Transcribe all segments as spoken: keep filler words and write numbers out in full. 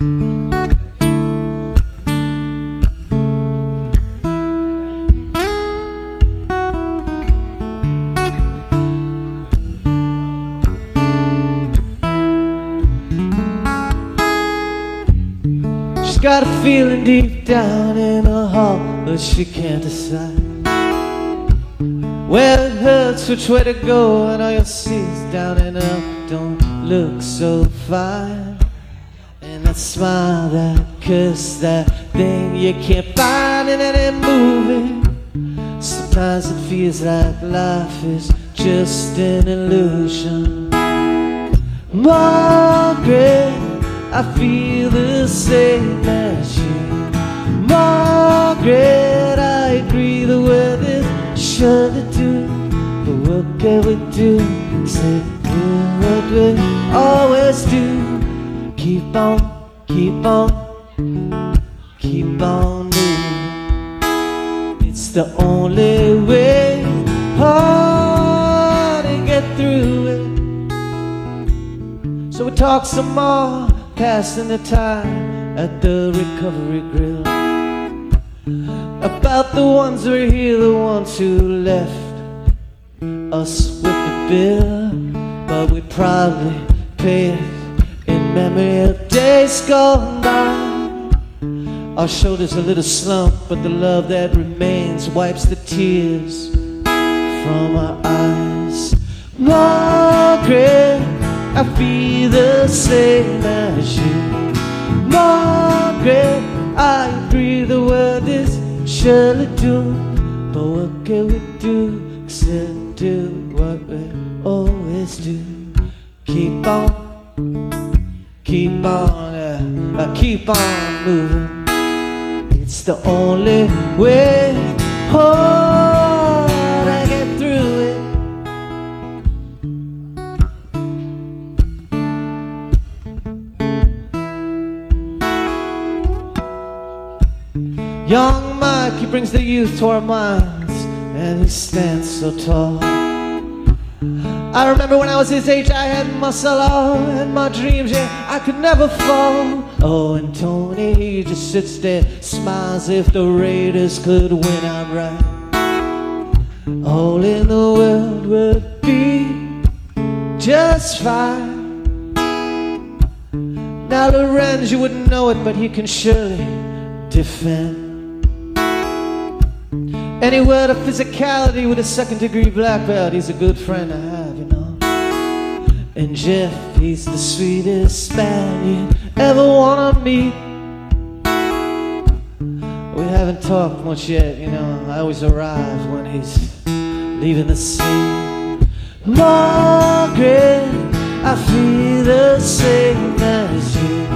She's got a feeling deep down in her heart, but she can't decide where it hurts, which way to go, and all you'll see is down and up don't look so fine. And that smile, that kiss, that thing you can't find in any movie. Sometimes it feels like life is just an illusion. Margaret, I feel the same as you. Margaret, I agree the world is sure to do, but what can we do? Say do what we always do. Keep on, keep on, keep on moving. It's the only way oh, to get through it. So we talk some more, passing the time at the Recovery Grill, about the ones who are here, the ones who left us with the bill. But we probably pay it in memory of days gone by. Our shoulders a little slump, but the love that remains wipes the tears from our eyes. Margaret, I feel the same as you. Margaret, I agree the world is surely doomed, but what can we do except do what we always do? Keep on, keep on, uh, uh, keep on moving. It's the only way oh, to get through it. Young Mike, he brings the youth to our minds, and he stands so tall. I remember when I was his age, I had muscle all in my dreams, yeah, I could never fall. Oh, and Tony, he just sits there, smiles if the Raiders could win outright. All in the world would be just fine. Now Lorenz, you wouldn't know it, but he can surely defend any word of physicality with a second degree black belt. He's a good friend to have, you know. And Jeff, he's the sweetest man you ever wanna meet. We haven't talked much yet, you know. I always arrive when he's leaving the scene. Margaret, I feel the same as you.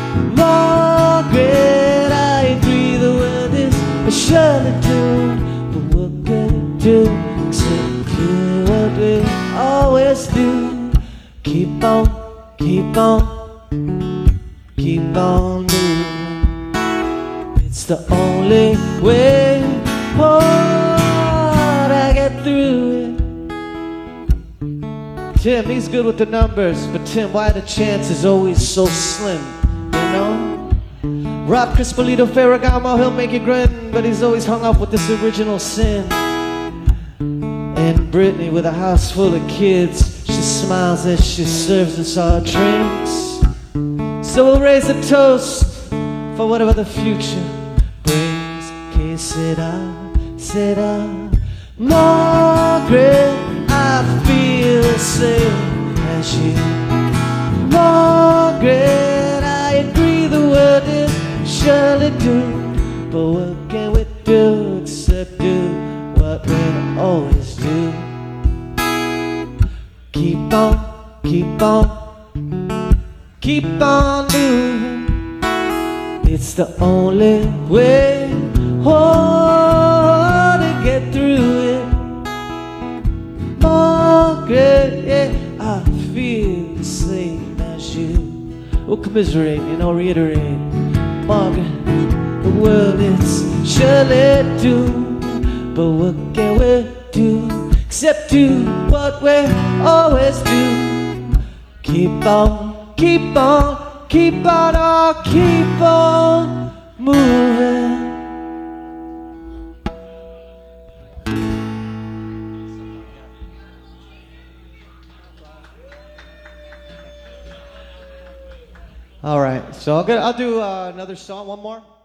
Margaret, I agree the world is surely doomed, but what can we do except do what we always do? Keep on, keep on, keep on moving. It's the only way oh, to get through it. Tim, he's good with the numbers, but Tim, why the chance is always so slim, you know? Rob Crispolito Ferragamo, he'll make you grin, but he's always hung up with this original sin. And Brittany, with a house full of kids, she smiles as she serves us our drinks. So we'll raise a toast for whatever the future brings. Que sera, sera. Margaret, I feel the same as you. Margaret, I agree the world is surely doomed, but what can we do except do what we always do? Keep on, keep on, keep on moving. It's the only way oh, to get through it. Margaret, yeah, I feel the same as you. We'll commiserate, you know, reiterate. Margaret, the world is surely doomed, but what can we do except do what we always do? Keep on, keep on, keep on, oh, keep on moving. All right, so I'll, get, I'll do uh, another song, one more.